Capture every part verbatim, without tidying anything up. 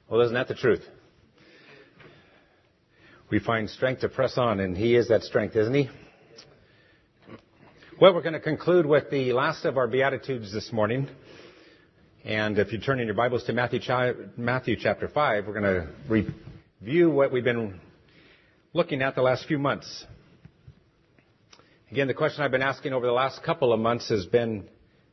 Well, isn't that the truth? We find strength to press on, and He is that strength, isn't He? Well, we're going to conclude with the last of our Beatitudes this morning. And if you turn in your Bibles to Matthew, Matthew chapter five, we're going to review what we've been looking at the last few months. Again, the question I've been asking over the last couple of months has been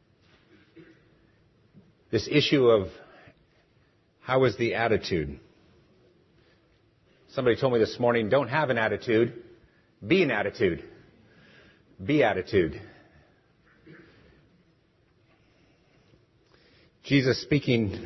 this issue of how is the attitude? Somebody told me this morning, don't have an attitude, be an attitude. Be attitude. Jesus speaking,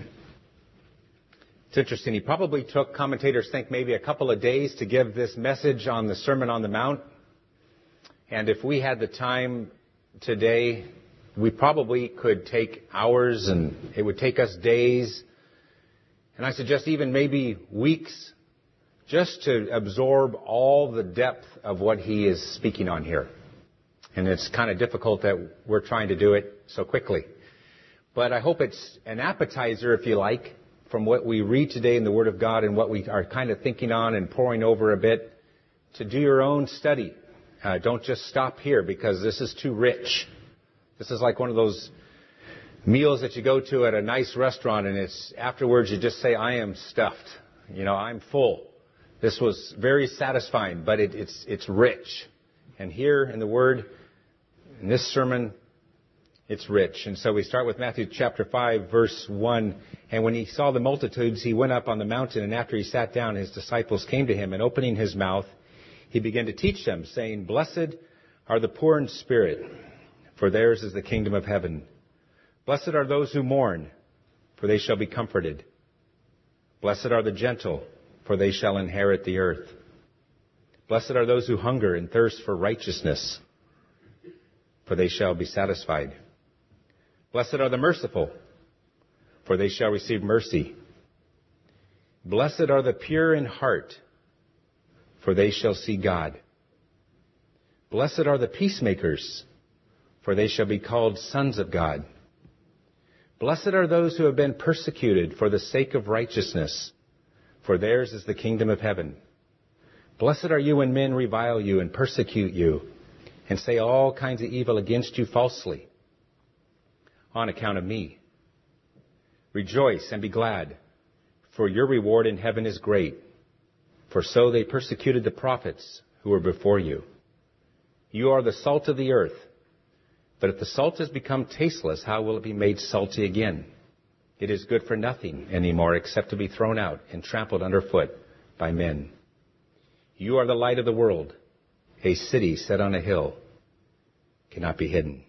it's interesting, he probably took, commentators think, maybe a couple of days to give this message on the Sermon on the Mount. And if we had the time today, we probably could take hours and it would take us days. And I suggest even maybe weeks just to absorb all the depth of what he is speaking on here. And it's kind of difficult that we're trying to do it so quickly. But I hope it's an appetizer, if you like, from what we read today in the Word of God and what we are kind of thinking on and poring over a bit, to do your own study. Uh, don't just stop here because this is too rich. This is like one of those meals that you go to at a nice restaurant and it's afterwards you just say, I am stuffed. You know, I'm full. This was very satisfying, but it, it's, it's rich. And here in the Word, in this sermon, it's rich. And so we start with Matthew chapter five, verse one. And when he saw the multitudes, he went up on the mountain, and after he sat down, his disciples came to him, and opening his mouth, he began to teach them, saying, Blessed are the poor in spirit, for theirs is the kingdom of heaven. Blessed are those who mourn, for they shall be comforted. Blessed are the gentle, for they shall inherit the earth. Blessed are those who hunger and thirst for righteousness, for they shall be satisfied. Blessed are the merciful, for they shall receive mercy. Blessed are the pure in heart, for they shall see God. Blessed are the peacemakers, for they shall be called sons of God. Blessed are those who have been persecuted for the sake of righteousness, for theirs is the kingdom of heaven. Blessed are you when men revile you and persecute you, and say all kinds of evil against you falsely, on account of me. Rejoice and be glad, for your reward in heaven is great. For so they persecuted the prophets who were before you. You are the salt of the earth. But if the salt has become tasteless, how will it be made salty again? It is good for nothing anymore except to be thrown out and trampled underfoot by men. You are the light of the world. A city set on a hill cannot be hidden.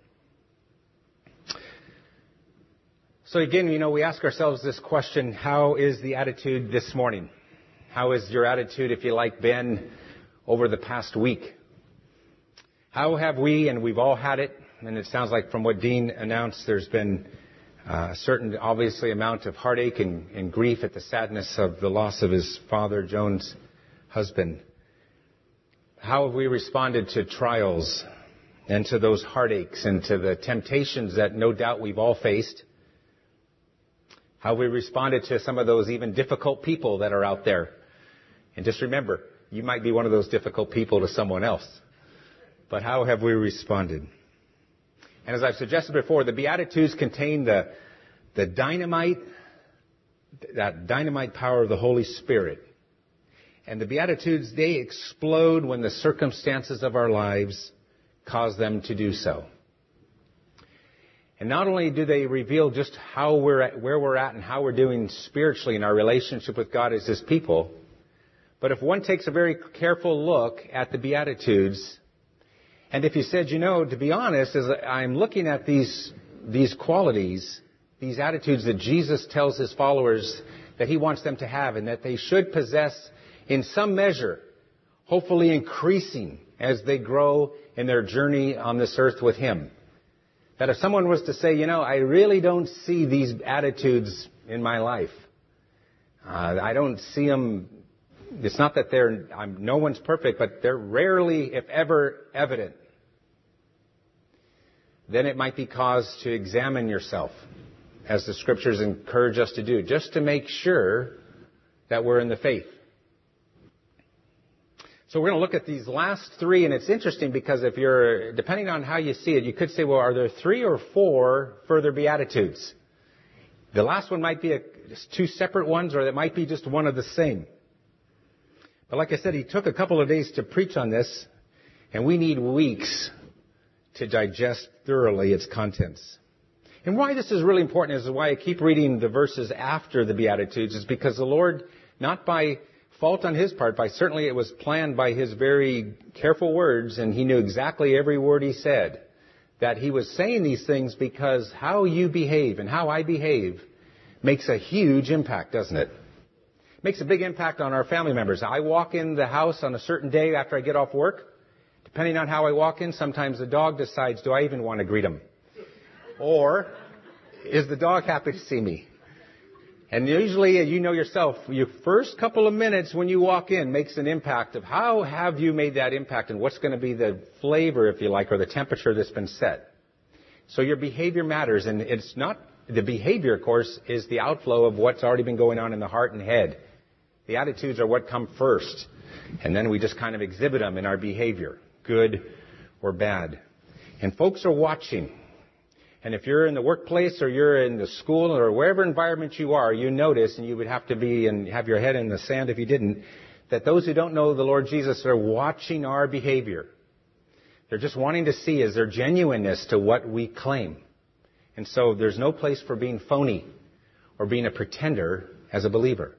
So again, you know, we ask ourselves this question, how is the attitude this morning? How is your attitude, if you like, been over the past week? How have we, and we've all had it, and it sounds like from what Dean announced, there's been a certain, obviously, amount of heartache and, and grief at the sadness of the loss of his father, Joan's husband. How have we responded to trials and to those heartaches and to the temptations that no doubt we've all faced? How have we responded to some of those even difficult people that are out there? And just remember, you might be one of those difficult people to someone else. But how have we responded? And as I've suggested before, the Beatitudes contain the, the dynamite, that dynamite power of the Holy Spirit. And the Beatitudes, they explode when the circumstances of our lives cause them to do so. And not only do they reveal just how we're at, where we're at and how we're doing spiritually in our relationship with God as His people, but if one takes a very careful look at the Beatitudes, and if you said, you know, to be honest, as I'm looking at these, these qualities, these attitudes that Jesus tells His followers that He wants them to have and that they should possess in some measure, hopefully increasing as they grow in their journey on this earth with Him. That if someone was to say, you know, I really don't see these attitudes in my life. Uh, I don't see them. It's not that they're, I'm, no one's perfect, but they're rarely, if ever, evident. Then it might be cause to examine yourself, as the Scriptures encourage us to do, just to make sure that were in the faith. So we're going to look at these last three, and it's interesting because if you're, depending on how you see it, you could say, well, are there three or four further Beatitudes? The last one might be a, two separate ones, or it might be just one of the same. But like I said, he took a couple of days to preach on this, and we need weeks to digest thoroughly its contents. And why this is really important is why I keep reading the verses after the Beatitudes, is because the Lord, not by fault on his part, by certainly it was planned by his very careful words, and he knew exactly every word he said, that he was saying these things because how you behave and how I behave makes a huge impact, doesn't it? It makes a big impact on our family members. I walk in the house on a certain day after I get off work. Depending on how I walk in, sometimes the dog decides, do I even want to greet him? Or is the dog happy to see me? And usually, you know yourself, your first couple of minutes when you walk in makes an impact of how have you made that impact and what's going to be the flavor, if you like, or the temperature that's been set. So your behavior matters, and it's not, the behavior, of course, is the outflow of what's already been going on in the heart and head. The attitudes are what come first, and then we just kind of exhibit them in our behavior, good or bad. And folks are watching. And if you're in the workplace or you're in the school or wherever environment you are, you notice, and you would have to be and have your head in the sand if you didn't, that those who don't know the Lord Jesus are watching our behavior. They're just wanting to see, is there genuineness to what we claim? And so there's no place for being phony or being a pretender as a believer.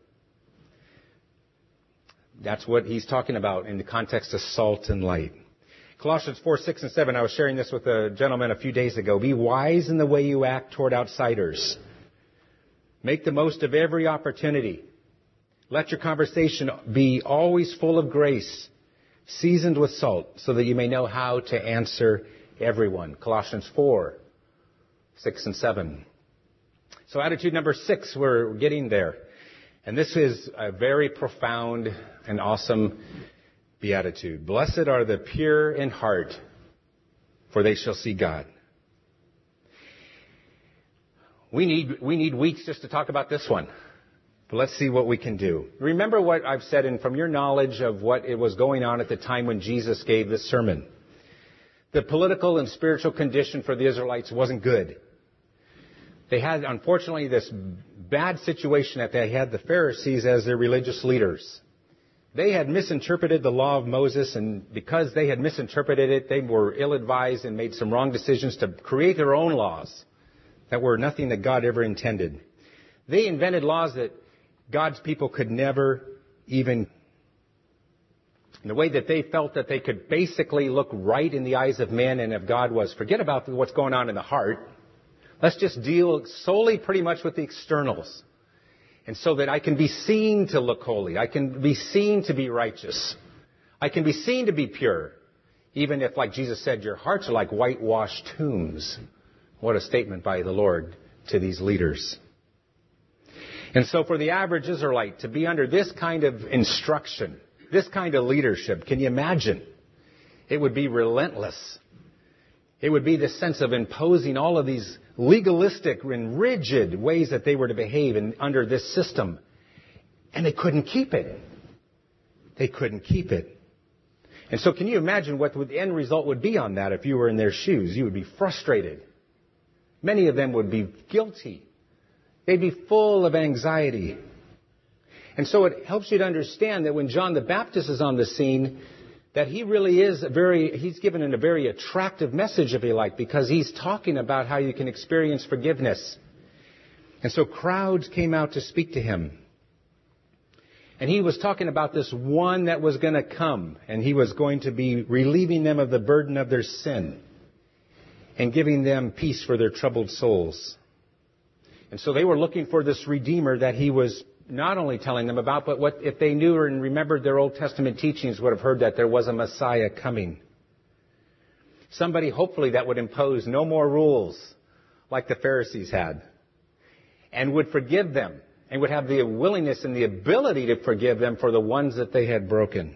That's what he's talking about in the context of salt and light. Colossians four, six, and seven, I was sharing this with a gentleman a few days ago. Be wise in the way you act toward outsiders. Make the most of every opportunity. Let your conversation be always full of grace, seasoned with salt, so that you may know how to answer everyone. Colossians four, six, and seven. So attitude number six, we're getting there. And this is a very profound and awesome beatitude. Blessed are the pure in heart, for they shall see God. We need, we need weeks just to talk about this one. But let's see what we can do. Remember what I've said, and from your knowledge of what it was going on at the time when Jesus gave this sermon. The political and spiritual condition for the Israelites wasn't good. They had, unfortunately, this bad situation that they had the Pharisees as their religious leaders. They had misinterpreted the law of Moses, and because they had misinterpreted it, they were ill-advised and made some wrong decisions to create their own laws that were nothing that God ever intended. They invented laws that God's people could never even, in the way that they felt that they could basically look right in the eyes of men and of God was, forget about what's going on in the heart. Let's just deal solely pretty much with the externals. And so that I can be seen to look holy. I can be seen to be righteous. I can be seen to be pure. Even if, like Jesus said, your hearts are like whitewashed tombs. What a statement by the Lord to these leaders. And so for the average Israelite to be under this kind of instruction, this kind of leadership, can you imagine? It would be relentless. It would be the sense of imposing all of these legalistic and rigid ways that they were to behave in, under this system. And they couldn't keep it. They couldn't keep it. And so can you imagine what the end result would be on that if you were in their shoes? You would be frustrated. Many of them would be guilty. They'd be full of anxiety. And so it helps you to understand that when John the Baptist is on the scene, that he really is a very, he's given in a very attractive message, if you like, because he's talking about how you can experience forgiveness. And so crowds came out to speak to him. And he was talking about this one that was going to come, and he was going to be relieving them of the burden of their sin and giving them peace for their troubled souls. And so they were looking for this Redeemer that he was not only telling them about, but what if they knew and remembered their Old Testament teachings would have heard that there was a Messiah coming. Somebody hopefully that would impose no more rules like the Pharisees had, and would forgive them and would have the willingness and the ability to forgive them for the ones that they had broken.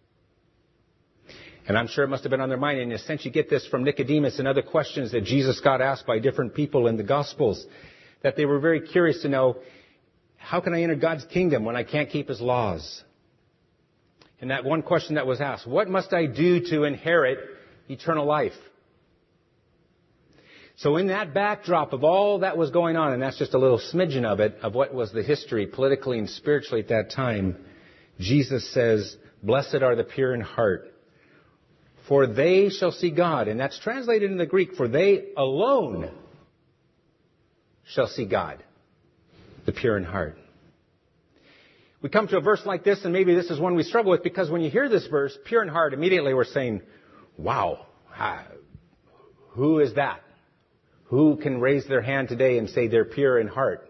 And I'm sure it must have been on their mind. In a sense, you get this from Nicodemus and other questions that Jesus got asked by different people in the Gospels, that they were very curious to know, how can I enter God's kingdom when I can't keep His laws? And that one question that was asked, what must I do to inherit eternal life? So in that backdrop of all that was going on, and that's just a little smidgen of it, of what was the history politically and spiritually at that time, Jesus says, blessed are the pure in heart, for they shall see God. And that's translated in the Greek, for they alone shall see God, the pure in heart. We come to a verse like this, and maybe this is one we struggle with, because when you hear this verse, pure in heart, immediately we're saying, wow, who is that? Who can raise their hand today and say they're pure in heart?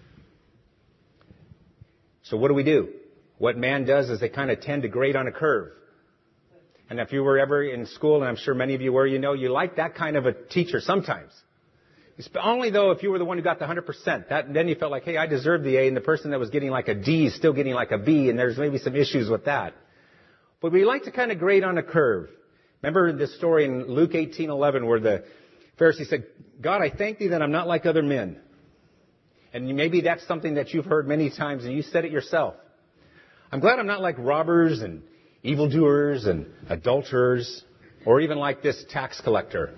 So what do we do? What man does is they kind of tend to grade on a curve. And if you were ever in school, and I'm sure many of you were, you know, you like that kind of a teacher sometimes. Only though if you were the one who got the one hundred percent. That, then you felt like, hey, I deserve the A, and the person that was getting like a D is still getting like a B, and there's maybe some issues with that. But we like to kind of grade on a curve. Remember this story in Luke eighteen eleven where the Pharisee said, God, I thank thee that I'm not like other men. And maybe that's something that you've heard many times, and you said it yourself. I'm glad I'm not like robbers and evildoers and adulterers, or even like this tax collector.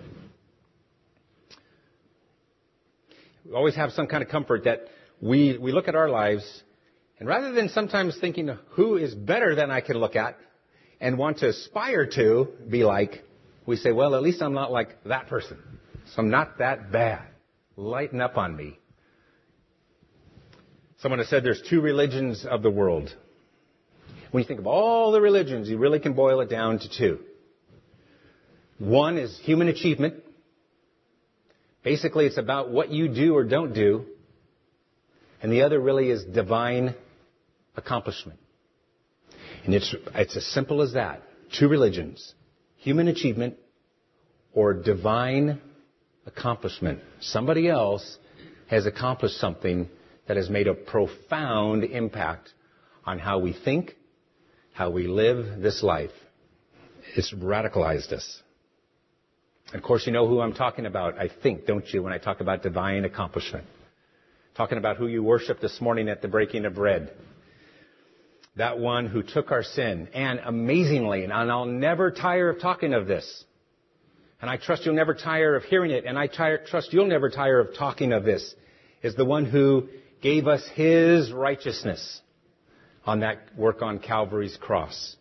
We always have some kind of comfort that we, we look at our lives, and rather than sometimes thinking who is better than I can look at and want to aspire to be like, we say, well, at least I'm not like that person. So I'm not that bad. Lighten up on me. Someone has said there's two religions of the world. When you think of all the religions, you really can boil it down to two. One is human achievement. Basically, it's about what you do or don't do. And the other really is divine accomplishment. And it's, it's as simple as that. Two religions. Human achievement or divine accomplishment. Somebody else has accomplished something that has made a profound impact on how we think, how we live this life. It's radicalized us. Of course, you know who I'm talking about, I think, don't you, when I talk about divine accomplishment. Talking about who you worshiped this morning at the breaking of bread. That one who took our sin. And amazingly, and I'll never tire of talking of this. And I trust you'll never tire of hearing it. And I tire, trust you'll never tire of talking of this. Is the one who gave us His righteousness on that work on Calvary's cross.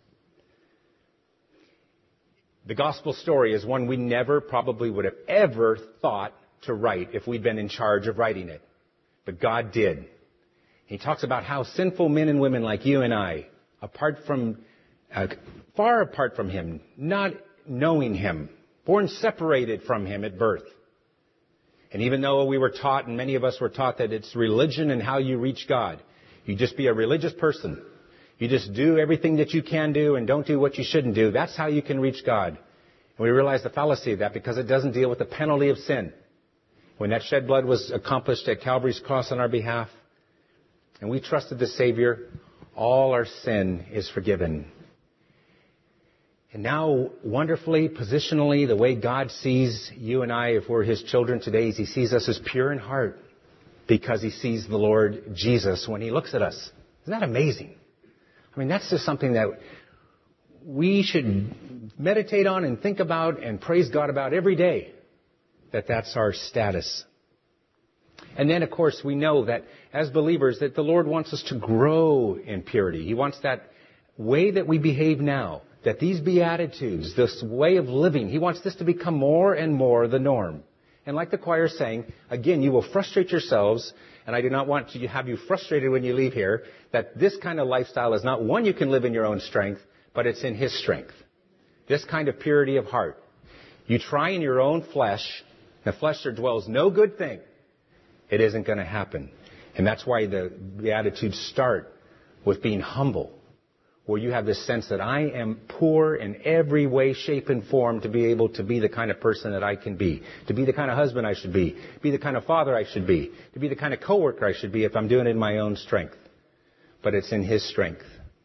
The gospel story is one we never probably would have ever thought to write if we'd been in charge of writing it. But God did. He talks about how sinful men and women like you and I, apart from, uh, far apart from Him, not knowing Him, born separated from Him at birth. And even though we were taught, and many of us were taught that it's religion and how you reach God. You just be a religious person. You just do everything that you can do and don't do what you shouldn't do. That's how you can reach God. And we realize the fallacy of that because it doesn't deal with the penalty of sin. When that shed blood was accomplished at Calvary's cross on our behalf, and we trusted the Savior, all our sin is forgiven. And now, wonderfully, positionally, the way God sees you and I, if we're His children today, is He sees us as pure in heart because He sees the Lord Jesus when He looks at us. Isn't that amazing? I mean, that's just something that we should meditate on and think about and praise God about every day, that that's our status. And then, of course, we know that as believers that the Lord wants us to grow in purity. He wants that way that we behave now, that these Beatitudes, this way of living, He wants this to become more and more the norm. And like the choir is saying, again, you will frustrate yourselves, and I do not want to have you frustrated when you leave here, that this kind of lifestyle is not one you can live in your own strength, but it's in His strength. This kind of purity of heart. You try in your own flesh, the flesh there dwells no good thing. It isn't going to happen. And that's why the Beatitudes start with being humble, where you have this sense that I am poor in every way, shape, and form to be able to be the kind of person that I can be, to be the kind of husband I should be, be the kind of father I should be, to be the kind of coworker I should be if I'm doing it in my own strength. But it's in His strength.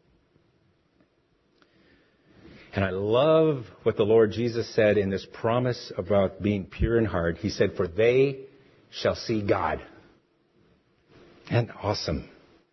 And I love what the Lord Jesus said in this promise about being pure in heart. He said, for they shall see God. And awesome.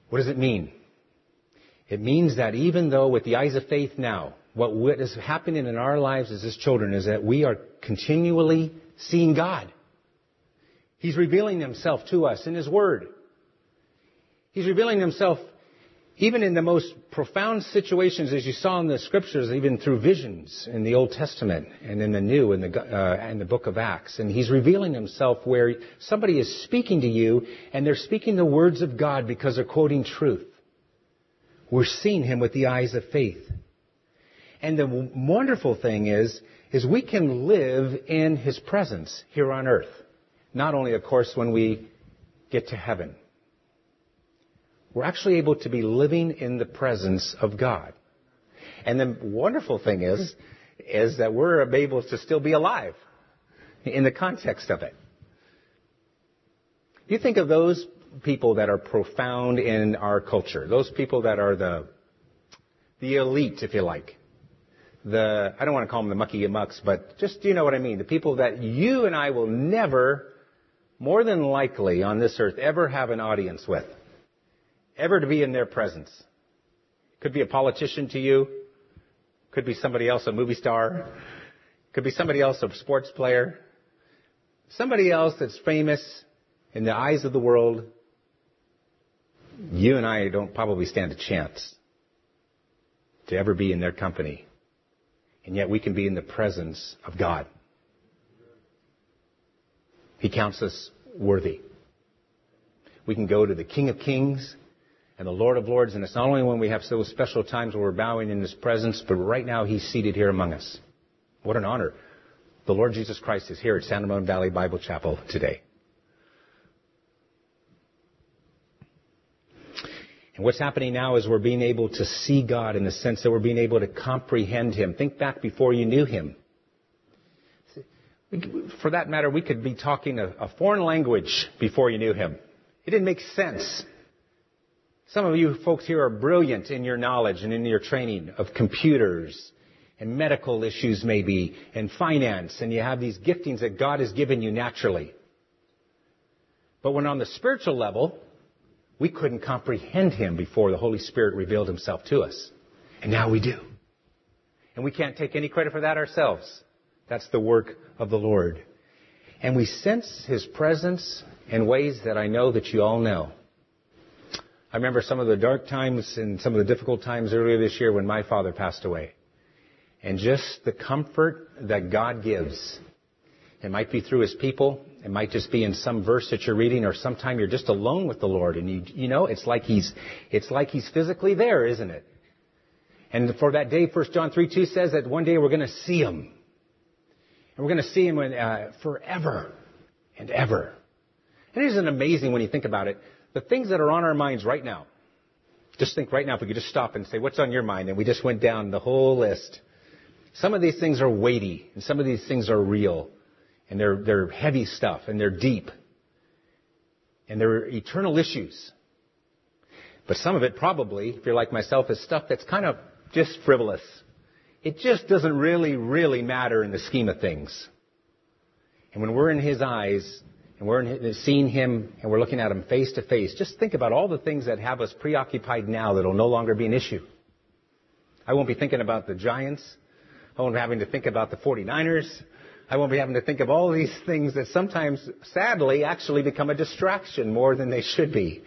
What does it mean? It means that even though with the eyes of faith now, what is happening in our lives as His children is that we are continually seeing God. He's revealing Himself to us in His Word. He's revealing Himself even in the most profound situations, as you saw in the Scriptures, even through visions in the Old Testament and in the New, in the, uh, in the book of Acts. And He's revealing Himself where somebody is speaking to you and they're speaking the words of God because they're quoting truth. We're seeing Him with the eyes of faith. And the wonderful thing is, is we can live in His presence here on earth. Not only, of course, when we get to heaven. We're actually able to be living in the presence of God. And the wonderful thing is, is that we're able to still be alive in the context of it. You think of those people that are profound in our culture, those people that are the, the elite, if you like. The, I don't want to call them the mucky mucks, but just, you know what I mean? The people that you and I will never, more than likely on this earth, ever have an audience with. Ever to be in their presence. Could be a politician to you. Could be somebody else, a movie star. Could be somebody else, a sports player. Somebody else that's famous in the eyes of the world. You and I don't probably stand a chance to ever be in their company. And yet we can be in the presence of God. He counts us worthy. We can go to the King of Kings and the Lord of Lords, and it's not only when we have those special times where we're bowing in His presence, but right now He's seated here among us. What an honor. The Lord Jesus Christ is here at Santa Ramon Valley Bible Chapel today. And what's happening now is we're being able to see God in the sense that we're being able to comprehend Him. Think back before you knew Him. For that matter, we could be talking a, a foreign language before you knew Him. It didn't make sense. Some of you folks here are brilliant in your knowledge and in your training of computers and medical issues maybe and finance, and you have these giftings that God has given you naturally. But when on the spiritual level, we couldn't comprehend Him before the Holy Spirit revealed Himself to us. And now we do. And we can't take any credit for that ourselves. That's the work of the Lord. And we sense His presence in ways that I know that you all know. I remember some of the dark times and some of the difficult times earlier this year when my father passed away. And just the comfort that God gives. It might be through His people. It might just be in some verse that you're reading, or sometime you're just alone with the Lord. And you, you know, it's like He's, it's like He's physically there, isn't it? And for that day, First John three two says that one day we're going to see Him. And we're going to see Him in, uh, forever and ever. And isn't it amazing when you think about it? The things that are on our minds right now. Just think right now, if we could just stop and say, what's on your mind? And we just went down the whole list. Some of these things are weighty, and some of these things are real. And they're, they're heavy stuff, and they're deep. And they're eternal issues. But some of it probably, if you're like myself, is stuff that's kind of just frivolous. It just doesn't really, really matter in the scheme of things. And when we're in His eyes, and we're in, seeing Him, and we're looking at Him face to face, just think about all the things that have us preoccupied now that will no longer be an issue. I won't be thinking about the Giants. I won't be having to think about the forty-niners. I won't be having to think of all these things that sometimes, sadly, actually become a distraction more than they should be.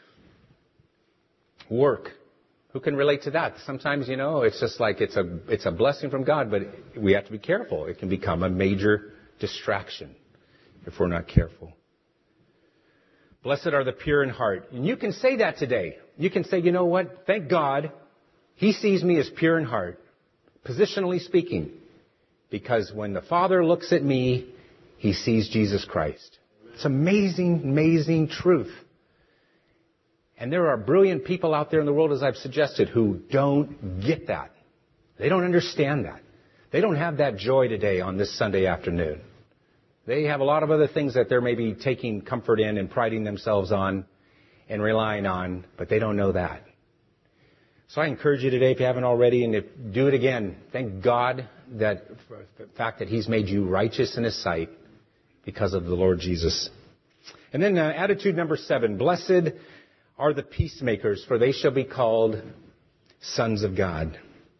Work. Who can relate to that? Sometimes, you know, it's just like it's a it's a blessing from God, but we have to be careful. It can become a major distraction if we're not careful. Blessed are the pure in heart. And you can say that today. You can say, you know what? Thank God He sees me as pure in heart, positionally speaking. Because when the Father looks at me, He sees Jesus Christ. It's amazing, amazing truth. And there are brilliant people out there in the world, as I've suggested, who don't get that. They don't understand that. They don't have that joy today on this Sunday afternoon. They have a lot of other things that they're maybe taking comfort in and priding themselves on and relying on, but they don't know that. So I encourage you today, if you haven't already, and if, do it again. Thank God that for the fact that He's made you righteous in His sight because of the Lord Jesus. And then uh, attitude number seven, blessed are the peacemakers, for they shall be called sons of God.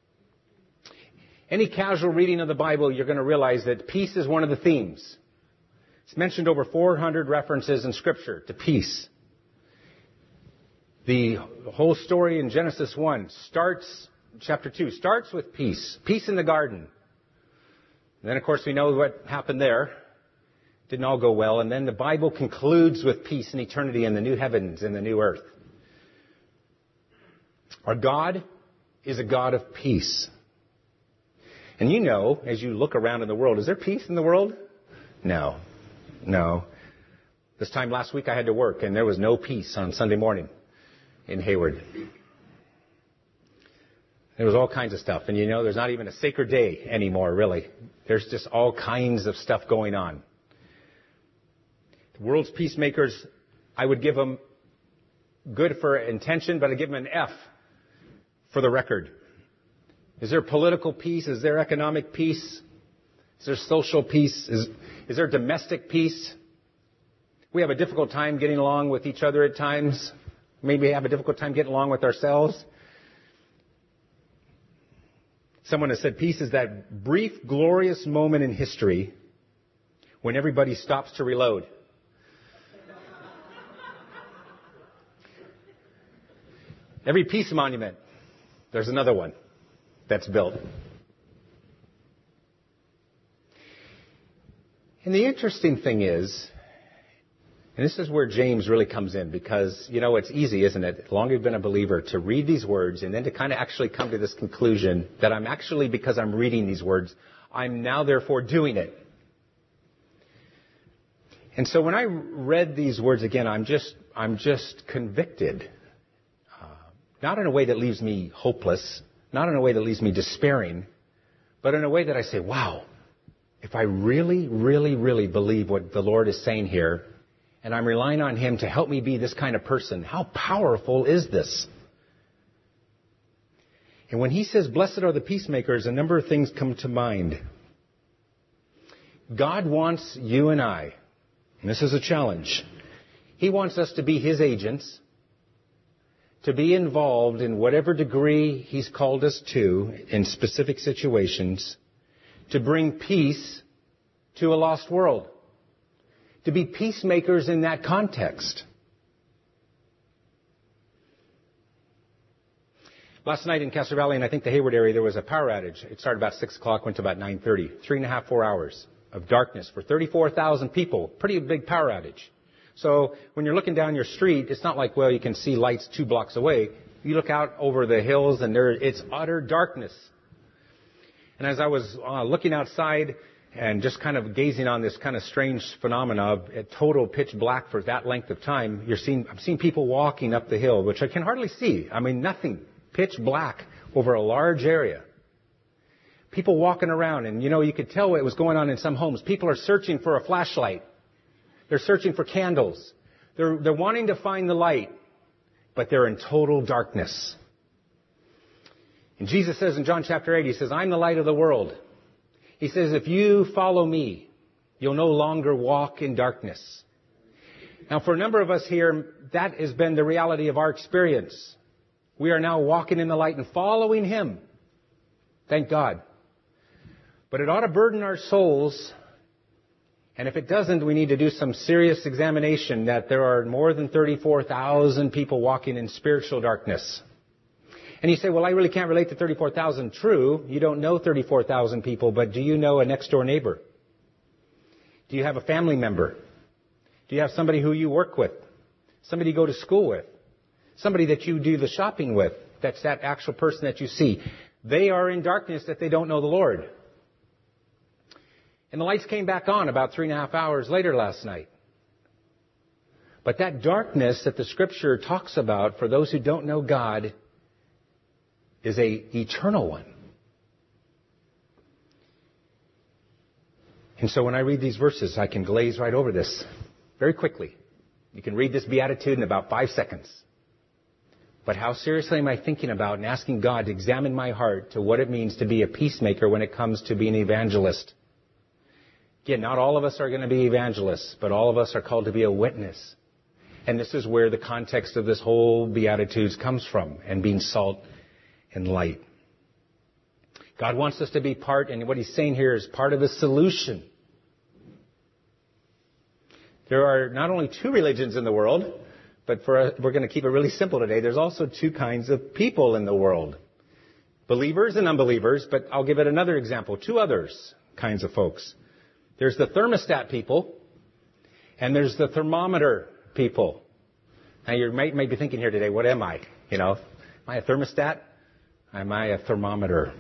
Any casual reading of the Bible, you're going to realize that peace is one of the themes. It's mentioned over four hundred references in Scripture to peace. The whole story in Genesis one starts, chapter two, starts with peace. Peace in the garden. And then, of course, we know what happened there. Didn't all go well. And then the Bible concludes with peace and eternity in the new heavens and the new earth. Our God is a God of peace. And you know, as you look around in the world, is there peace in the world? No. No. This time last week I had to work and there was no peace on Sunday morning in Hayward. There was all kinds of stuff. And you know, there's not even a sacred day anymore, really. There's just all kinds of stuff going on. The world's peacemakers, I would give them good for intention, but I'd give them an F for the record. Is there political peace? Is there economic peace? Is there social peace? Is, is there domestic peace? We have a difficult time getting along with each other at times. Maybe we have a difficult time getting along with ourselves. Someone has said peace is that brief, glorious moment in history when everybody stops to reload. Every peace monument, there's another one that's built. And the interesting thing is, and this is where James really comes in, because, you know, it's easy, isn't it, as long as you've been a believer, to read these words and then to kind of actually come to this conclusion that I'm actually, because I'm reading these words, I'm now therefore doing it. And so when I read these words again, I'm just, I'm just convicted. Uh, not in a way that leaves me hopeless, not in a way that leaves me despairing, but in a way that I say, wow, if I really, really, really believe what the Lord is saying here, and I'm relying on Him to help me be this kind of person, how powerful is this? And when He says, blessed are the peacemakers, a number of things come to mind. God wants you and I, and this is a challenge, He wants us to be His agents, to be involved in whatever degree He's called us to in specific situations, to bring peace to a lost world. To be peacemakers in that context. Last night in Castro Valley and I think the Hayward area, there was a power outage. It started about six o'clock, went to about nine thirty. Three and a half, four hours of darkness for thirty-four thousand people. Pretty big power outage. So when you're looking down your street, it's not like, well, you can see lights two blocks away. You look out over the hills and there, it's utter darkness. And as I was uh, looking outside, and just kind of gazing on this kind of strange phenomena of total pitch black for that length of time, you're seeing, I'm seeing people walking up the hill, which I can hardly see. I mean, nothing. Pitch black over a large area. People walking around, and you know, you could tell what was going on in some homes. People are searching for a flashlight. They're searching for candles. They're, they're wanting to find the light, but they're in total darkness. And Jesus says in John chapter eight, He says, I'm the light of the world. He says, if you follow me, you'll no longer walk in darkness. Now, for a number of us here, that has been the reality of our experience. We are now walking in the light and following Him. Thank God. But it ought to burden our souls. And if it doesn't, we need to do some serious examination that there are more than thirty-four thousand people walking in spiritual darkness. And you say, well, I really can't relate to thirty-four thousand. True, you don't know thirty-four thousand people, but do you know a next-door neighbor? Do you have a family member? Do you have somebody who you work with? Somebody you go to school with? Somebody that you do the shopping with? That's that actual person that you see. They are in darkness that they don't know the Lord. And the lights came back on about three and a half hours later last night. But that darkness that the Scripture talks about for those who don't know God is a eternal one. And so when I read these verses, I can glaze right over this very quickly. You can read this beatitude in about five seconds. But how seriously am I thinking about and asking God to examine my heart to what it means to be a peacemaker when it comes to being an evangelist? Again, not all of us are going to be evangelists, but all of us are called to be a witness. And this is where the context of this whole Beatitudes comes from, and being salt and light. God wants us to be part, and what he's saying here is part of the solution. There are not only two religions in the world, but for we're going to keep it really simple today. There's also two kinds of people in the world. Believers and unbelievers, but I'll give it another example. Two others kinds of folks. There's the thermostat people, and there's the thermometer people. Now you might, might be thinking here today, what am I? You know, am I a thermostat? Am I a thermometer?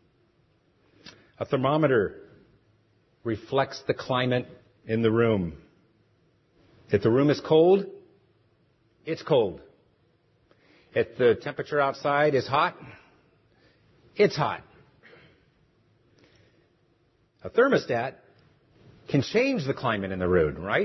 A thermometer reflects the climate in the room. If the room is cold, it's cold. If the temperature outside is hot, it's hot. A thermostat can change the climate in the room, right?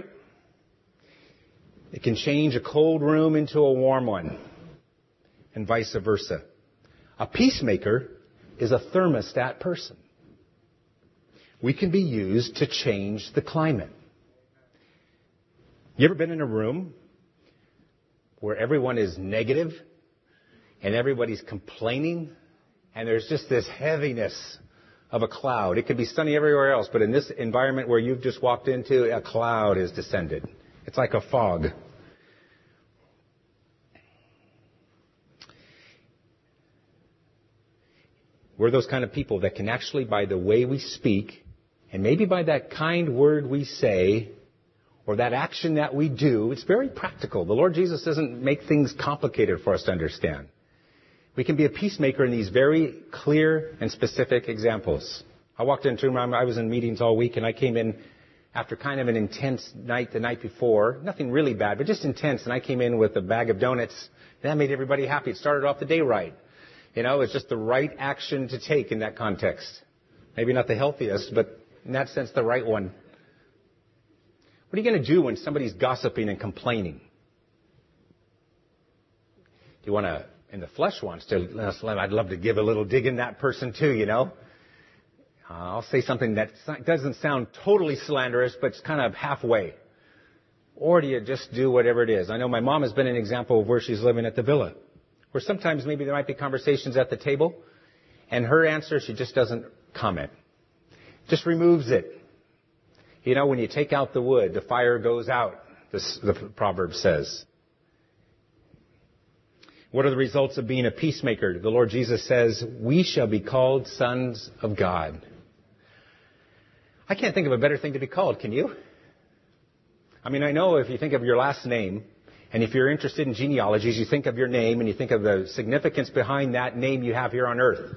It can change a cold room into a warm one, and vice versa. A peacemaker is a thermostat person. We can be used to change the climate. You ever been in a room where everyone is negative and everybody's complaining and there's just this heaviness of a cloud? It could be sunny everywhere else, but in this environment where you've just walked into, a cloud has descended. It's like a fog. We're those kind of people that can actually, by the way we speak, and maybe by that kind word we say, or that action that we do, it's very practical. The Lord Jesus doesn't make things complicated for us to understand. We can be a peacemaker in these very clear and specific examples. I walked into a room, I was in meetings all week, and I came in after kind of an intense night the night before. Nothing really bad, but just intense. And I came in with a bag of donuts. And that made everybody happy. It started off the day right. You know, it's just the right action to take in that context. Maybe not the healthiest, but in that sense, the right one. What are you going to do when somebody's gossiping and complaining? Do you want to, and the flesh wants to, I'd love to give a little dig in that person too, you know. Uh, I'll say something that doesn't sound totally slanderous, but it's kind of halfway. Or do you just do whatever it is? I know my mom has been an example of where she's living at the villa, where sometimes maybe there might be conversations at the table, and her answer, she just doesn't comment. Just removes it. You know, when you take out the wood, the fire goes out, this, the proverb says. What are the results of being a peacemaker? The Lord Jesus says, we shall be called sons of God. I can't think of a better thing to be called, can you? I mean, I know if you think of your last name, and if you're interested in genealogies, you think of your name and you think of the significance behind that name you have here on earth.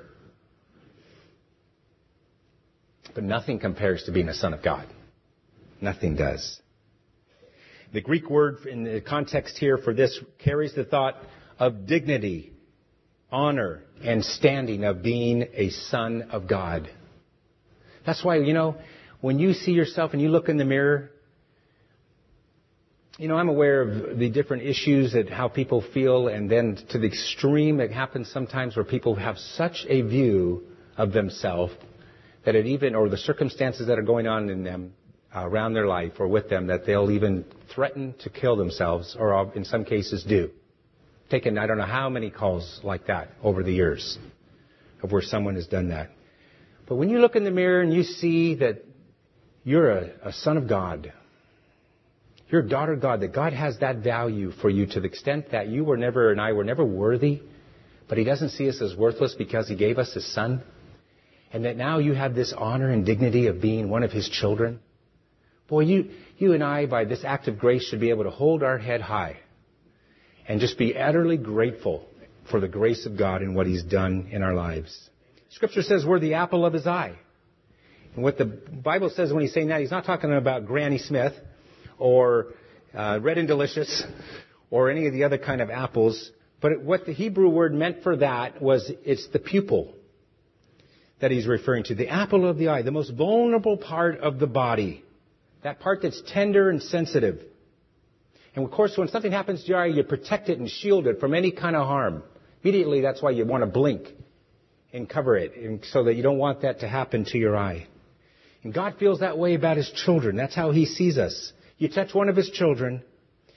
But nothing compares to being a son of God. Nothing does. The Greek word in the context here for this carries the thought of dignity, honor, and standing of being a son of God. That's why, you know, when you see yourself and you look in the mirror, you know, I'm aware of the different issues and how people feel, and then to the extreme it happens sometimes where people have such a view of themselves that it even, or the circumstances that are going on in them, uh, around their life or with them, that they'll even threaten to kill themselves, or in some cases do. Taken, I don't know how many calls like that over the years of where someone has done that. But when you look in the mirror and you see that you're a, a son of God, you're a daughter of God, that God has that value for you to the extent that you were never, and I were never worthy, but He doesn't see us as worthless because He gave us His Son. And that now you have this honor and dignity of being one of His children. Boy, you, you and I, by this act of grace, should be able to hold our head high and just be utterly grateful for the grace of God and what He's done in our lives. Scripture says we're the apple of His eye. And what the Bible says when He's saying that, He's not talking about Granny Smith or uh, Red and Delicious or any of the other kind of apples. But what the Hebrew word meant for that was it's the pupil that He's referring to. The apple of the eye, the most vulnerable part of the body. That part that's tender and sensitive. And of course, when something happens to your eye, you protect it and shield it from any kind of harm. Immediately, that's why you want to blink and cover it, and so that you don't want that to happen to your eye. And God feels that way about His children. That's how He sees us. You touch one of His children,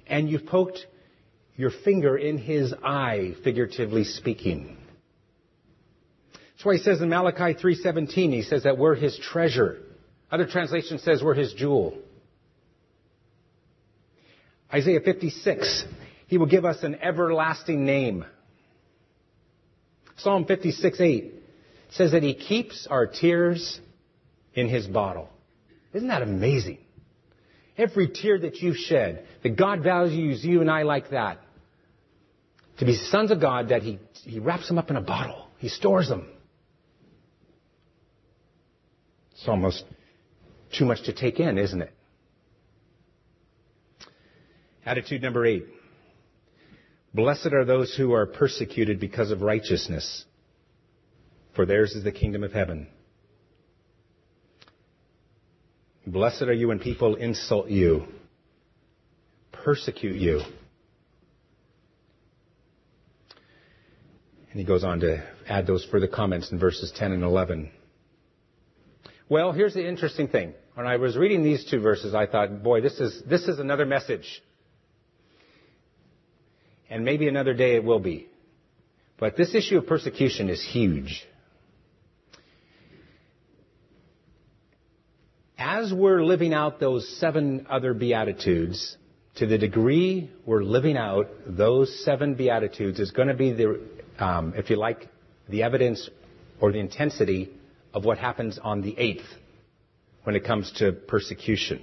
And you've poked your finger in his eye, figuratively speaking. That's why he says in Malachi three seventeen, he says that we're his treasure. Other translation says we're his jewel. Isaiah fifty-six, he will give us an everlasting name. Psalm fifty-six eight says that he keeps our tears in his bottle. Isn't that amazing? Every tear that you shed, that God values you and I like that. To be sons of God, that he, he wraps them up in a bottle. He stores them. It's almost too much to take in, isn't it? Attitude number eight. Blessed are those who are persecuted because of righteousness, for theirs is the kingdom of heaven. Blessed are you when people insult you, persecute you. And he goes on to add those further comments in verses ten and eleven. Well, here's the interesting thing. When I was reading these two verses, I thought, boy, this is this is another message. And maybe another day it will be. But this issue of persecution is huge. As we're living out those seven other Beatitudes, to the degree we're living out those seven Beatitudes is going to be the, um, if you like, the evidence or the intensity of what happens on the eighth when it comes to persecution.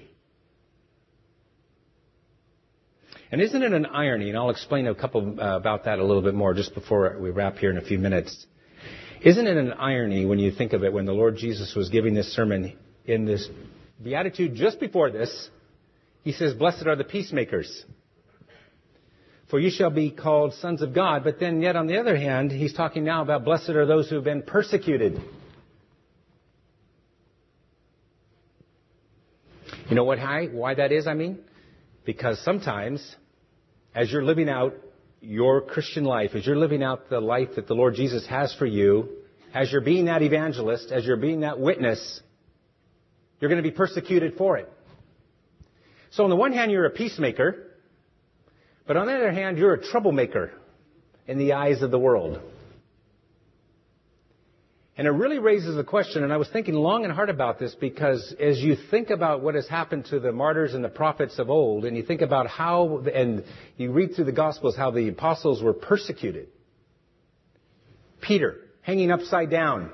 And isn't it an irony, and I'll explain a couple uh, about that a little bit more just before we wrap here in a few minutes. Isn't it an irony when you think of it, when the Lord Jesus was giving this sermon in this beatitude just before this, he says, blessed are the peacemakers, for you shall be called sons of God. But then yet on the other hand, he's talking now about blessed are those who have been persecuted. You know what, why that is, I mean? Because sometimes, as you're living out your Christian life, as you're living out the life that the Lord Jesus has for you, as you're being that evangelist, as you're being that witness, you're going to be persecuted for it. So on the one hand, you're a peacemaker, but on the other hand, you're a troublemaker in the eyes of the world. And it really raises the question, and I was thinking long and hard about this, because as you think about what has happened to the martyrs and the prophets of old, and you think about how, and you read through the Gospels, how the apostles were persecuted. Peter, hanging upside down.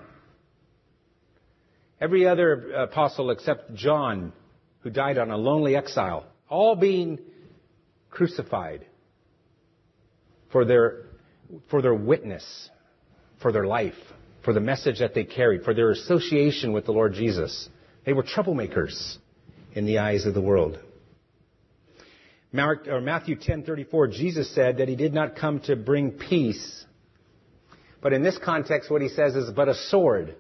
Every other apostle except John, who died on a lonely exile, all being crucified for their, for their witness, for their life, for the message that they carried, for their association with the Lord Jesus. They were troublemakers in the eyes of the world. Mark, or Matthew ten thirty-four, Jesus said that he did not come to bring peace. But in this context, what he says is but a sword.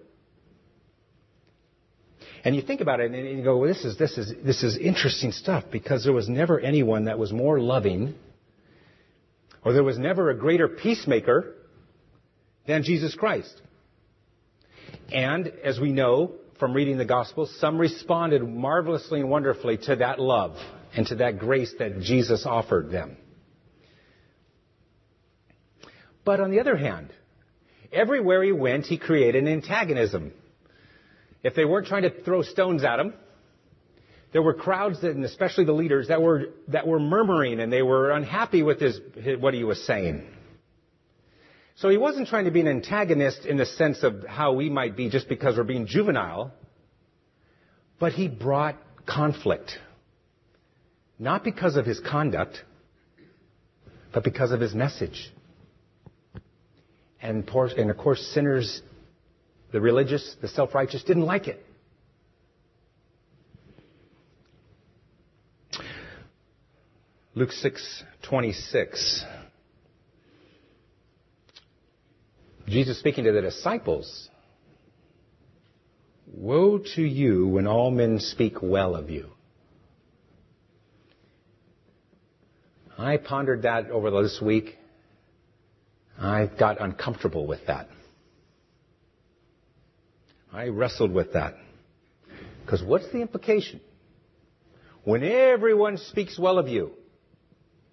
And you think about it and you go, well, this is, this is, this is interesting stuff, because there was never anyone that was more loving, or there was never a greater peacemaker than Jesus Christ. And as we know from reading the Gospels, some responded marvelously and wonderfully to that love and to that grace that Jesus offered them. But on the other hand, everywhere he went, he created an antagonism. If they weren't trying to throw stones at him, there were crowds, that, and especially the leaders, that were that were murmuring, and they were unhappy with his, his what he was saying. So he wasn't trying to be an antagonist in the sense of how we might be just because we're being juvenile, but he brought conflict. Not because of his conduct, but because of his message. And of course, sinners, the religious, the self-righteous, didn't like it. Luke six twenty-six. Jesus speaking to the disciples, woe to you when all men speak well of you. I pondered that over this week. I got uncomfortable with that. I wrestled with that. Because what's the implication? When everyone speaks well of you,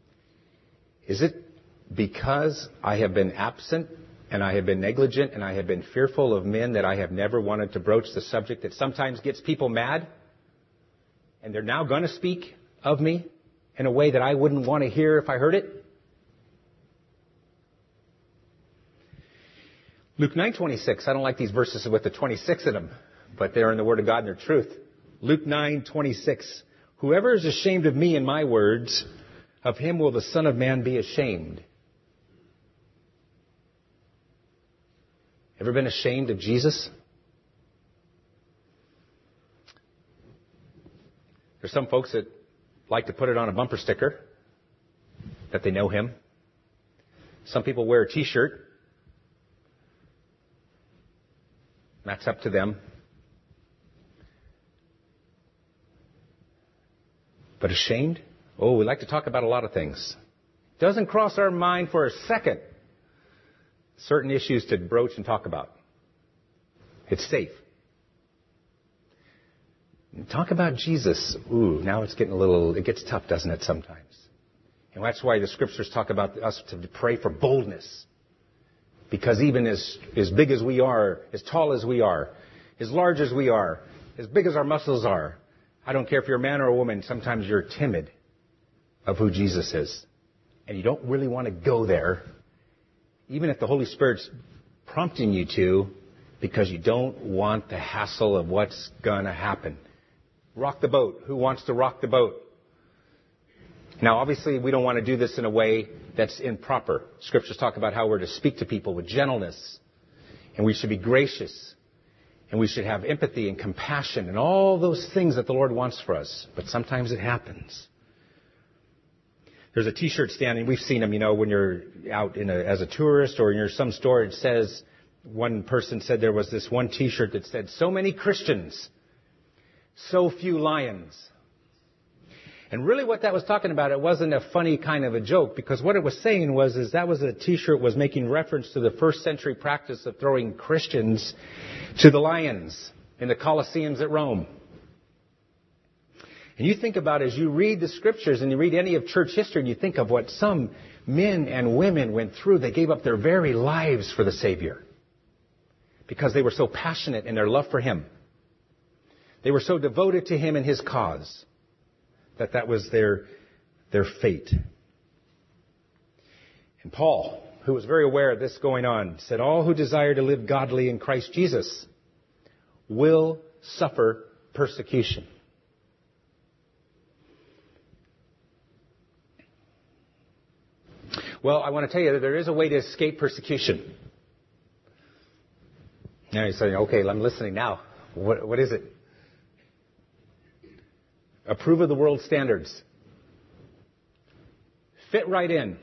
Is it because I have been absent and I have been negligent and I have been fearful of men that I have never wanted to broach the subject that sometimes gets people mad? And they're now going to speak of me in a way that I wouldn't want to hear if I heard it? Luke nine twenty-six. I don't like these verses with the twenty-six in them, but they're in the Word of God and they're truth. Luke nine twenty-six. Whoever is ashamed of me and my words, of him will the Son of Man be ashamed. Ever been ashamed of Jesus? There's some folks that like to put it on a bumper sticker that they know him. Some people wear a t-shirt. That's up to them. But ashamed? Oh, we like to talk about a lot of things. Doesn't cross our mind for a second certain issues to broach and talk about. It's safe. Talk about Jesus. Ooh, now it's getting a little, it gets tough, doesn't it, sometimes? And that's why the scriptures talk about us to pray for boldness. Because even as, as big as we are, as tall as we are, as large as we are, as big as our muscles are, I don't care if you're a man or a woman, sometimes you're timid of who Jesus is. And you don't really want to go there, even if the Holy Spirit's prompting you to, because you don't want the hassle of what's going to happen. Rock the boat. Who wants to rock the boat? Now, obviously, we don't want to do this in a way that's improper. Scriptures talk about how we're to speak to people with gentleness, and we should be gracious, and we should have empathy and compassion and all those things that the Lord wants for us. But sometimes it happens. There's a t-shirt stand, and we've seen them, you know, when you're out in a, as a tourist or in some store, it says, one person said there was this one t-shirt that said, so many Christians, so few lions. And really what that was talking about, it wasn't a funny kind of a joke, because what it was saying was is that was a t-shirt was making reference to the first century practice of throwing Christians to the lions in the Colosseums at Rome. And you think about as you read the scriptures and you read any of church history and you think of what some men and women went through. They gave up their very lives for the Savior because they were so passionate in their love for Him. They were so devoted to Him and His cause that that was their, their fate. And Paul, who was very aware of this going on, said, all who desire to live godly in Christ Jesus will suffer persecution. Well, I want to tell you that there is a way to escape persecution. Now you're saying, okay, I'm listening now. What, what is it? Approve of the world's standards. Fit right in.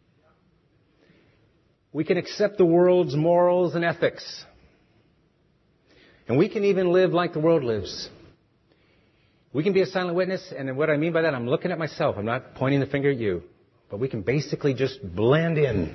We can accept the world's morals and ethics. And we can even live like the world lives. We can be a silent witness, and what I mean by that, I'm looking at myself. I'm not pointing the finger at you. But we can basically just blend in.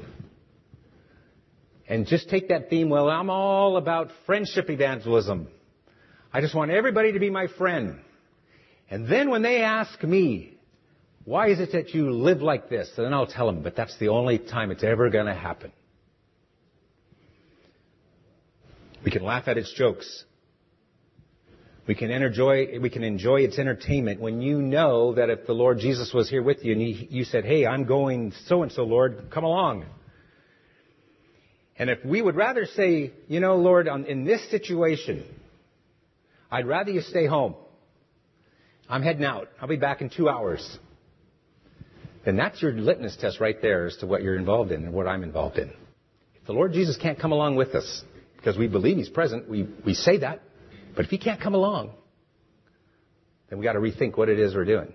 And just take that theme, well, I'm all about friendship evangelism. I just want everybody to be my friend. And then when they ask me, why is it that you live like this? And then I'll tell them, but that's the only time it's ever going to happen. We can laugh at its jokes. We can enjoy, we can enjoy its entertainment when you know that if the Lord Jesus was here with you and you, you said, hey, I'm going so-and-so, Lord, come along. And if we would rather say, you know, Lord, on, in this situation, I'd rather you stay home. I'm heading out. I'll be back in two hours. Then that's your litmus test right there as to what you're involved in and what I'm involved in. If the Lord Jesus can't come along with us, because we believe He's present, we, we say that. But if He can't come along, then we got to rethink what it is we're doing.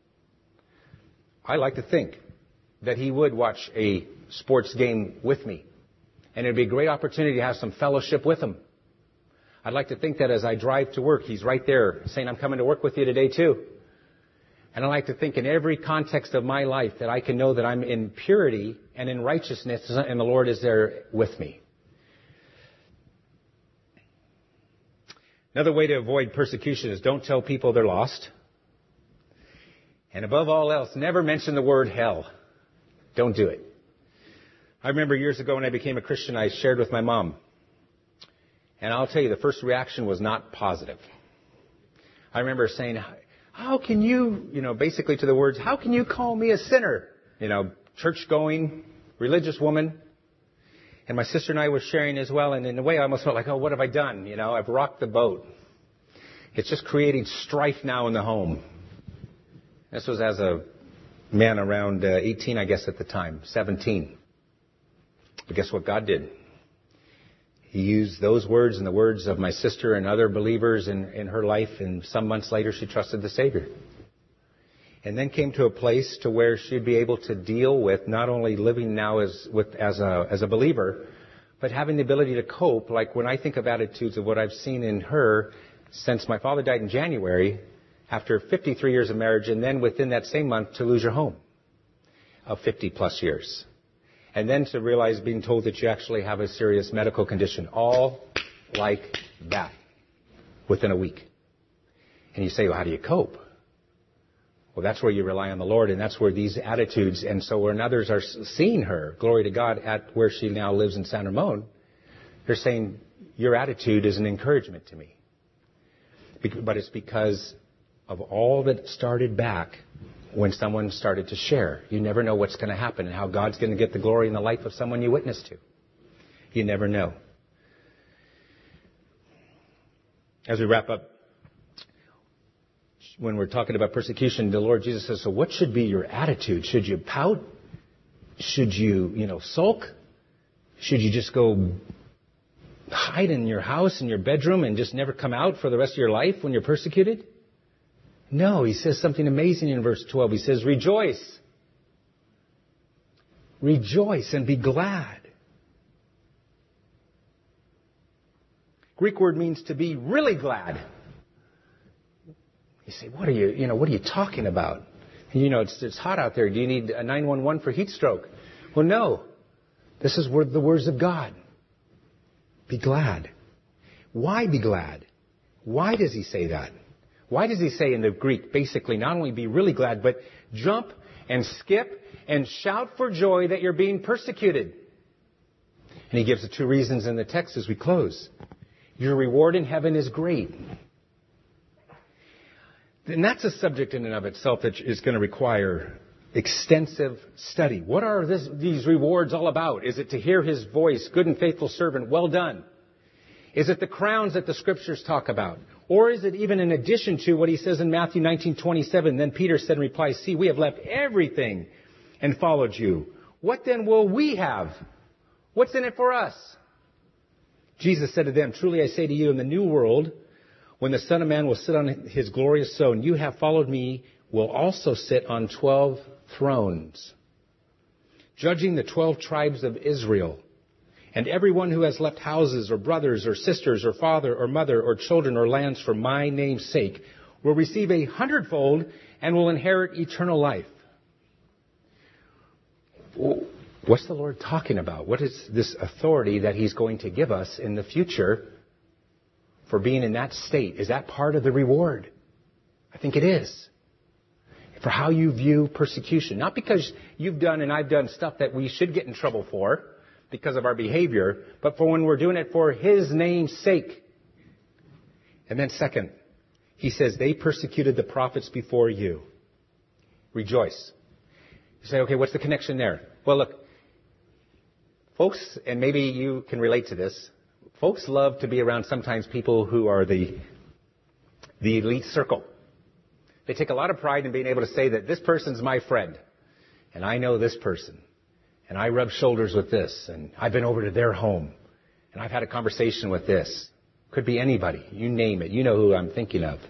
I like to think that He would watch a sports game with me. And it'd be a great opportunity to have some fellowship with Him. I'd like to think that as I drive to work, He's right there saying, I'm coming to work with you today too. And I like to think in every context of my life that I can know that I'm in purity and in righteousness and the Lord is there with me. Another way to avoid persecution is don't tell people they're lost. And above all else, never mention the word hell. Don't do it. I remember years ago when I became a Christian, I shared with my mom. And I'll tell you, the first reaction was not positive. I remember saying, how can you, you know, basically to the words, how can you call me a sinner? You know, church-going, religious woman. And my sister and I were sharing as well. And in a way, I almost felt like, oh, what have I done? You know, I've rocked the boat. It's just creating strife now in the home. This was as a man around uh, eighteen, I guess, at the time, seventeen. But guess what God did? He used those words and the words of my sister and other believers in, in her life, and some months later she trusted the Savior. And then came to a place to where she'd be able to deal with not only living now as with as a as a believer, but having the ability to cope. Like when I think of attitudes of what I've seen in her since my father died in January, after fifty-three years of marriage, and then within that same month to lose your home of fifty plus years. And then to realize being told that you actually have a serious medical condition, all like that, within a week. And you say, well, how do you cope? Well, that's where you rely on the Lord, and that's where these attitudes, and so when others are seeing her, glory to God, at where she now lives in San Ramon, they're saying, your attitude is an encouragement to me. But it's because of all that started back when someone started to share. You never know what's going to happen and how God's going to get the glory in the life of someone you witness to. You never know. As we wrap up, when we're talking about persecution, the Lord Jesus says, so what should be your attitude? Should you pout? Should you, you know, sulk? Should you just go hide in your house, in your bedroom, and just never come out for the rest of your life when you're persecuted? No, he says something amazing in verse twelve. He says, rejoice. Rejoice and be glad. Greek word means to be really glad. You say, what are you, you know, what are you talking about? You know, it's, it's hot out there. Do you need a nine one one for heat stroke? Well, no. This is the words of God. Be glad. Why be glad? Why does he say that? Why does he say in the Greek, basically, not only be really glad, but jump and skip and shout for joy that you're being persecuted? And he gives the two reasons in the text as we close. Your reward in heaven is great. And that's a subject in and of itself that is going to require extensive study. What are this, these rewards all about? Is it to hear his voice, good and faithful servant, well done? Is it the crowns that the scriptures talk about? Or is it even in addition to what he says in Matthew nineteen twenty-seven? Then Peter said in reply, see, we have left everything and followed you. What then will we have? What's in it for us? Jesus said to them, truly I say to you, in the new world, when the Son of Man will sit on his glorious throne, you have followed me, will also sit on twelve thrones, judging the twelve tribes of Israel. And everyone who has left houses or brothers or sisters or father or mother or children or lands for my name's sake will receive a hundredfold and will inherit eternal life. What's the Lord talking about? What is this authority that he's going to give us in the future for being in that state? Is that part of the reward? I think it is. For how you view persecution. Not because you've done and I've done stuff that we should get in trouble for because of our behavior, but for when we're doing it for his name's sake. And then second, he says, they persecuted the prophets before you. Rejoice. You say, okay, what's the connection there? Well, look, folks, and maybe you can relate to this, folks love to be around sometimes people who are the, the elite circle. They take a lot of pride in being able to say that this person's my friend, and I know this person, and I rub shoulders with this, and I've been over to their home, and I've had a conversation with this. Could be anybody. You name it. You know who I'm thinking of.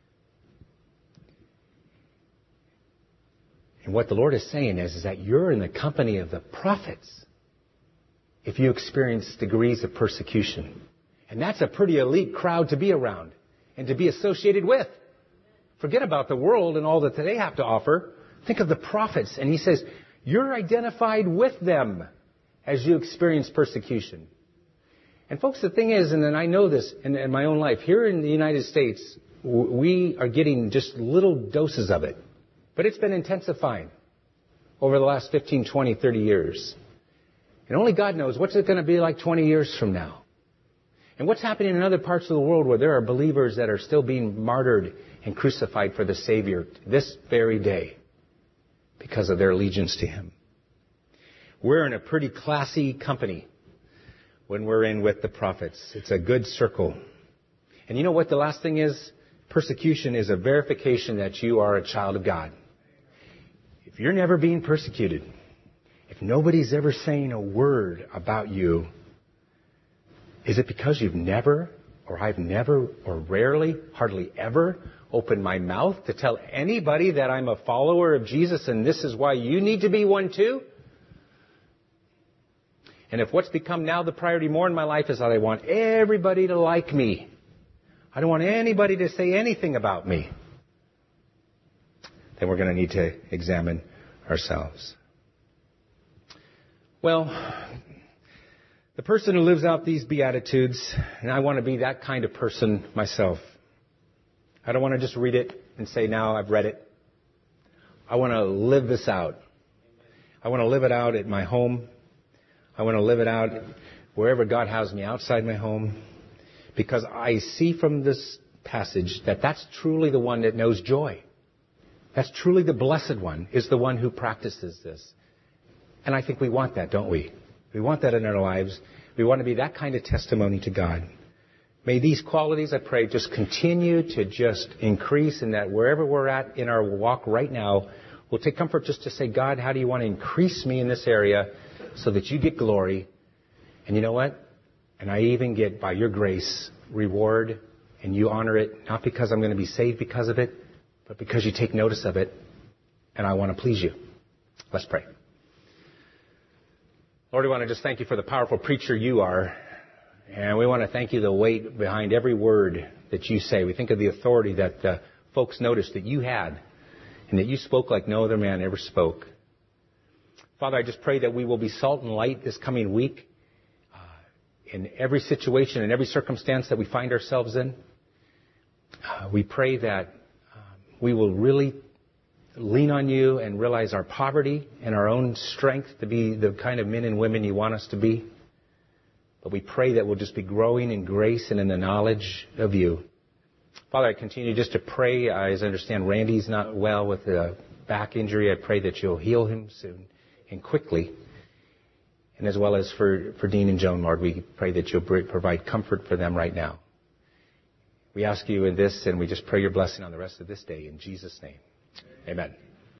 And what the Lord is saying is, is that you're in the company of the prophets if you experience degrees of persecution. And that's a pretty elite crowd to be around and to be associated with. Forget about the world and all that they have to offer. Think of the prophets. And he says, you're identified with them as you experience persecution. And folks, the thing is, and then I know this in, in my own life, here in the United States, we are getting just little doses of it. But it's been intensifying. over the last fifteen, twenty, thirty years. And only God knows what's it going to be like twenty years from now. And what's happening in other parts of the world where there are believers that are still being martyred and crucified for the Savior this very day because of their allegiance to Him. We're in a pretty classy company when we're in with the prophets. It's a good circle. And you know what the last thing is? Persecution is a verification that you are a child of God. If you're never being persecuted, if nobody's ever saying a word about you, is it because you've never, or I've never, or rarely, hardly ever opened my mouth to tell anybody that I'm a follower of Jesus and this is why you need to be one too? And if what's become now the priority more in my life is that I want everybody to like me, I don't want anybody to say anything about me, then we're going to need to examine ourselves. Well, the person who lives out these Beatitudes, and I want to be that kind of person myself. I don't want to just read it and say, now I've read it. I want to live this out. I want to live it out at my home. I want to live it out wherever God has me outside my home. Because I see from this passage that that's truly the one that knows joy. That's truly the blessed one, is the one who practices this. And I think we want that, don't we? We want that in our lives. We want to be that kind of testimony to God. May these qualities, I pray, just continue to just increase, and that wherever we're at in our walk right now, we'll take comfort just to say, God, how do you want to increase me in this area so that you get glory? And you know what? And I even get, by your grace, reward, and you honor it, not because I'm going to be saved because of it, but because you take notice of it, and I want to please you. Let's pray. Lord, we want to just thank you for the powerful preacher you are. And we want to thank you the weight behind every word that you say. We think of the authority that the folks noticed that you had and that you spoke like no other man ever spoke. Father, I just pray that we will be salt and light this coming week uh, in every situation, in every circumstance that we find ourselves in. Uh, we pray that um, we will really lean on you and realize our poverty and our own strength to be the kind of men and women you want us to be. But we pray that we'll just be growing in grace and in the knowledge of you. Father, I continue just to pray. I, as I understand, Randy's not well with a back injury. I pray that you'll heal him soon and quickly. And as well as for, for Dean and Joan, Lord, we pray that you'll provide comfort for them right now. We ask you in this, and we just pray your blessing on the rest of this day. In Jesus' name. Amen.